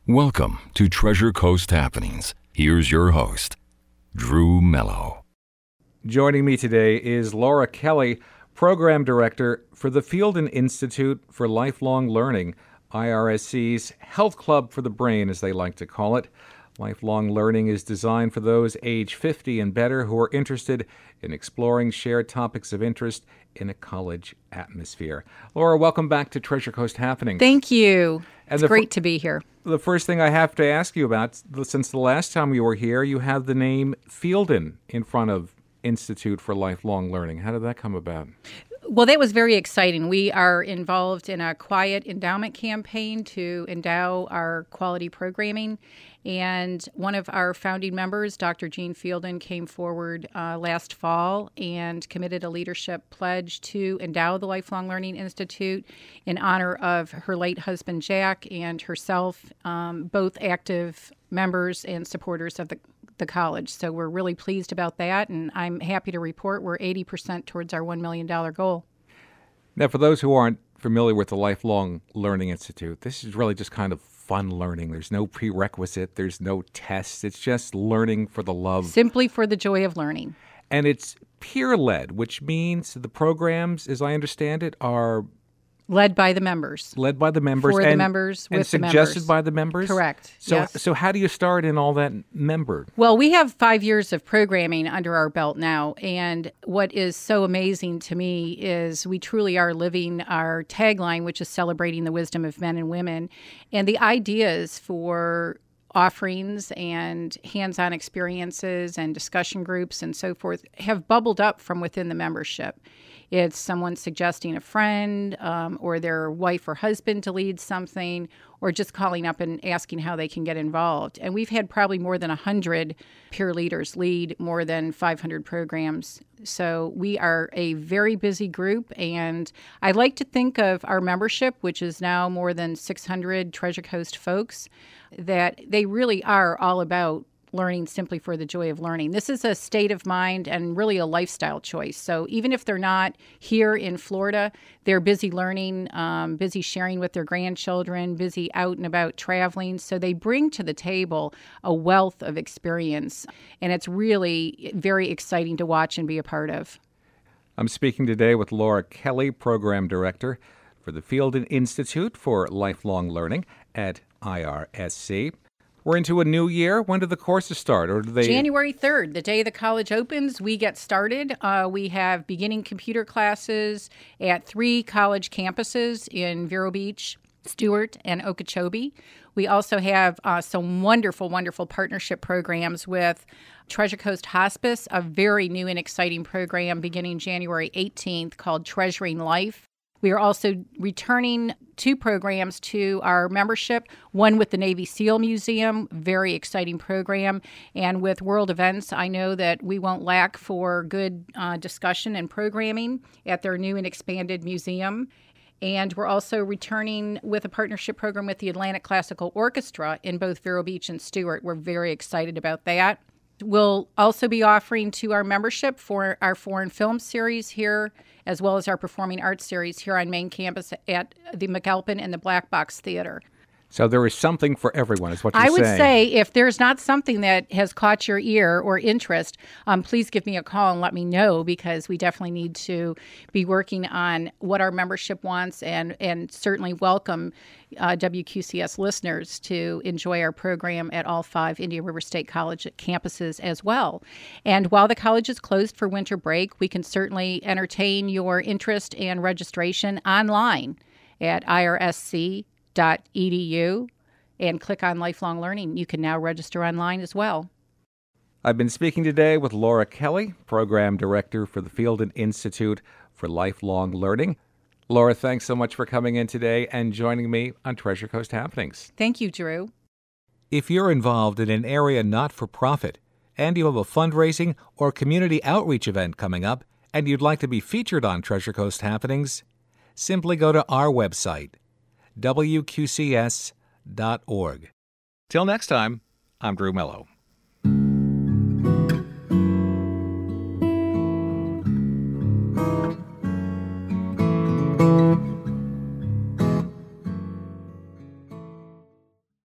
Welcome to Treasure Coast Happenings. Here's your host, Drew Mello. Joining me today is Laura Kelly, Program Director for the Fielden Institute for Lifelong Learning, IRSC's Health Club for the Brain, as they like to call it. Lifelong learning is designed for those age 50 and better who are interested in exploring shared topics of interest in a college atmosphere. Laura, welcome back to Treasure Coast Happenings. Thank you. It's great to be here. The first thing I have to ask you about, since the last time you were here, you have the name Fielden in front of Institute for Lifelong Learning. How did that come about? Well, that was very exciting. We are involved in a quiet endowment campaign to endow our quality programming. And one of our founding members, Dr. Jean Fielden, came forward last fall and committed a leadership pledge to endow the Lifelong Learning Institute in honor of her late husband, Jack, and herself, both active members and supporters of the college. So we're really pleased about that, and I'm happy to report we're 80% towards our $1 million goal. Now, for those who aren't familiar with the Lifelong Learning Institute, this is really just kind of fun learning. There's no prerequisite. There's no tests. It's just learning for the love. Simply for the joy of learning. And it's peer-led, which means the programs, as I understand it, are led by the members. Led by the members. For and, the members, with the members. And suggested by the members? Correct, yes. So how do you start in all that member? Well, we have 5 years of programming under our belt now, and what is so amazing to me is we truly are living our tagline, which is celebrating the wisdom of men and women, and the ideas for offerings and hands-on experiences and discussion groups and so forth have bubbled up from within the membership. It's someone suggesting a friend or their wife or husband to lead something, or just calling up and asking how they can get involved. And we've had probably more than 100 peer leaders lead more than 500 programs. So we are a very busy group, and I like to think of our membership, which is now more than 600 Treasure Coast folks, that they really are all about learning simply for the joy of learning. This is a state of mind and really a lifestyle choice. So even if they're not here in Florida, they're busy learning, busy sharing with their grandchildren, busy out and about traveling. So they bring to the table a wealth of experience, and it's really very exciting to watch and be a part of. I'm speaking today with Laura Kelly, Program Director for the Fielden Institute for Lifelong Learning at IRSC. We're into a new year. When do the courses start? Or do they? January 3rd, the day the college opens, we get started. We have beginning computer classes at 3 college campuses in Vero Beach, Stewart, and Okeechobee. We also have some wonderful, wonderful partnership programs with Treasure Coast Hospice, a very new and exciting program beginning January 18th called Treasuring Life. We are also returning 2 programs to our membership, one with the Navy SEAL Museum, very exciting program, and with World Events, I know that we won't lack for good discussion and programming at their new and expanded museum. And we're also returning with a partnership program with the Atlantic Classical Orchestra in both Vero Beach and Stewart. We're very excited about that. We'll also be offering to our membership for our foreign film series here, as well as our performing arts series here on main campus at the McAlpin and the Black Box Theater. So there is something for everyone, is what you're saying. I would say if there's not something that has caught your ear or interest, please give me a call and let me know, because we definitely need to be working on what our membership wants, and certainly welcome WQCS listeners to enjoy our program at all 5 Indian River State College campuses as well. And while the college is closed for winter break, we can certainly entertain your interest and registration online at irsc.edu and click on Lifelong Learning. You can now register online as well. I've been speaking today with Laura Kelly, Program Director for the Fielden Institute for Lifelong Learning. Laura, thanks so much for coming in today and joining me on Treasure Coast Happenings. Thank you, Drew. If you're involved in an area not-for-profit and you have a fundraising or community outreach event coming up and you'd like to be featured on Treasure Coast Happenings, simply go to our website, wqcs.org. Till next time, I'm Drew Mello.